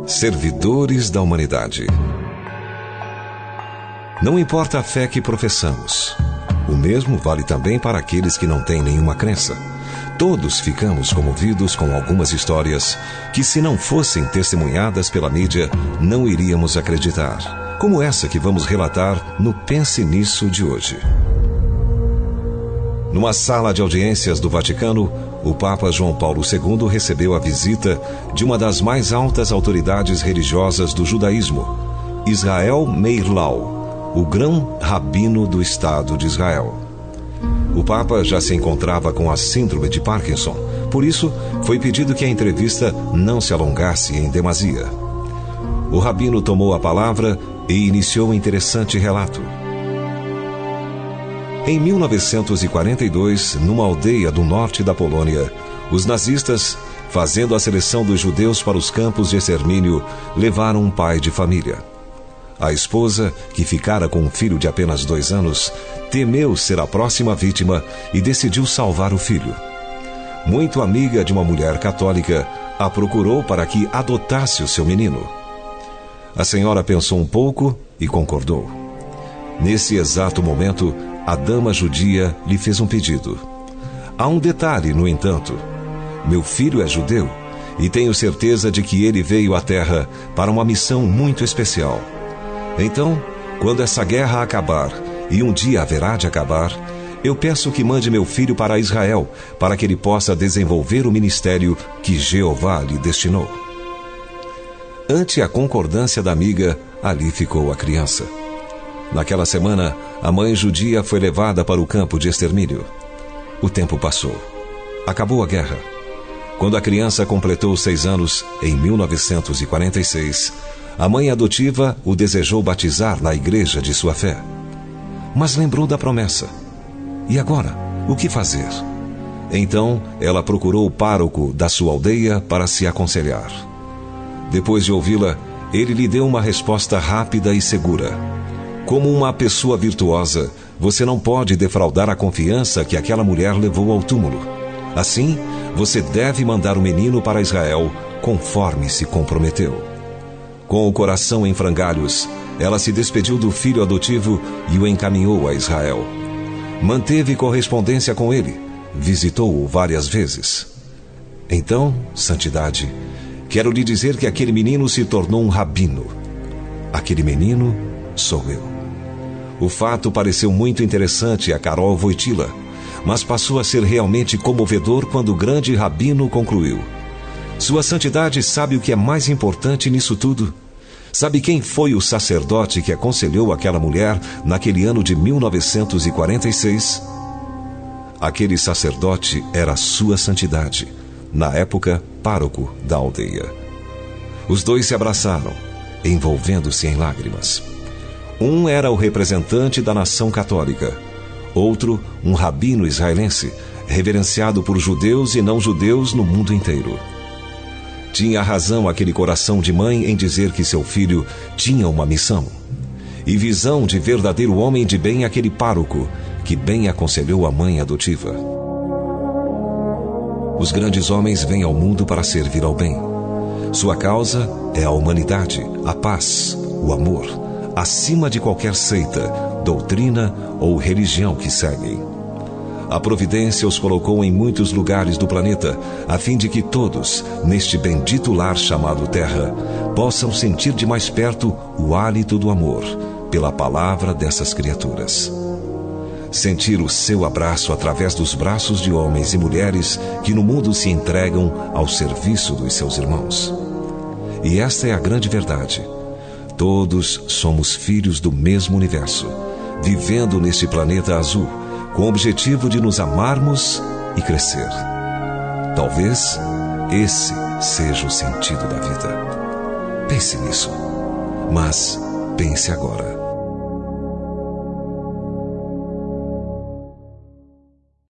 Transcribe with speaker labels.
Speaker 1: Servidores da humanidade. Não importa a fé que professamos. O mesmo vale também para aqueles que não têm nenhuma crença. Todos ficamos comovidos com algumas histórias que, se não fossem testemunhadas pela mídia, não iríamos acreditar. Como essa que vamos relatar no Pense Nisso de hoje. Numa sala de audiências do Vaticano, o Papa João Paulo II recebeu a visita de uma das mais altas autoridades religiosas do judaísmo, Israel Meir Lau, o grão-rabino do Estado de Israel. O Papa já se encontrava com a síndrome de Parkinson, por isso foi pedido que a entrevista não se alongasse em demasia. O rabino tomou a palavra e iniciou um interessante relato. Em 1942, numa aldeia do norte da Polônia, os nazistas, fazendo a seleção dos judeus para os campos de extermínio, levaram um pai de família. A esposa, que ficara com um filho de apenas 2 anos, temeu ser a próxima vítima e decidiu salvar o filho. Muito amiga de uma mulher católica, a procurou para que adotasse o seu menino. A senhora pensou um pouco e concordou. Nesse exato momento, a dama judia lhe fez um pedido. Há um detalhe, no entanto. Meu filho é judeu e tenho certeza de que ele veio à Terra para uma missão muito especial. Então, quando essa guerra acabar, e um dia haverá de acabar, eu peço que mande meu filho para Israel, para que ele possa desenvolver o ministério que Jeová lhe destinou. Ante a concordância da amiga, ali ficou a criança. Naquela semana, a mãe judia foi levada para o campo de extermínio. O tempo passou. Acabou a guerra. Quando a criança completou 6 anos, em 1946, a mãe adotiva o desejou batizar na igreja de sua fé. Mas lembrou da promessa. E agora, o que fazer? Então, ela procurou o pároco da sua aldeia para se aconselhar. Depois de ouvi-la, ele lhe deu uma resposta rápida e segura. Como uma pessoa virtuosa, você não pode defraudar a confiança que aquela mulher levou ao túmulo. Assim, você deve mandar o menino para Israel, conforme se comprometeu. Com o coração em frangalhos, ela se despediu do filho adotivo e o encaminhou a Israel. Manteve correspondência com ele, visitou-o várias vezes. Então, santidade, quero lhe dizer que aquele menino se tornou um rabino. Aquele menino sou eu. O fato pareceu muito interessante a Carol Wojtyla, mas passou a ser realmente comovedor quando o grande rabino concluiu. Sua santidade sabe o que é mais importante nisso tudo? Sabe quem foi o sacerdote que aconselhou aquela mulher naquele ano de 1946? Aquele sacerdote era sua santidade, na época pároco da aldeia. Os dois se abraçaram, envolvendo-se em lágrimas. Um era o representante da nação católica, outro um rabino israelense, reverenciado por judeus e não-judeus no mundo inteiro. Tinha razão aquele coração de mãe em dizer que seu filho tinha uma missão. E visão de verdadeiro homem de bem aquele pároco, que bem aconselhou a mãe adotiva. Os grandes homens vêm ao mundo para servir ao bem. Sua causa é a humanidade, a paz, o amor, acima de qualquer seita, doutrina ou religião que seguem. A providência os colocou em muitos lugares do planeta, a fim de que todos, neste bendito lar chamado Terra, possam sentir de mais perto o hálito do amor, pela palavra dessas criaturas. Sentir o seu abraço através dos braços de homens e mulheres que no mundo se entregam ao serviço dos seus irmãos. E esta é a grande verdade. Todos somos filhos do mesmo universo, vivendo neste planeta azul, com o objetivo de nos amarmos e crescer. Talvez esse seja o sentido da vida. Pense nisso, mas pense agora.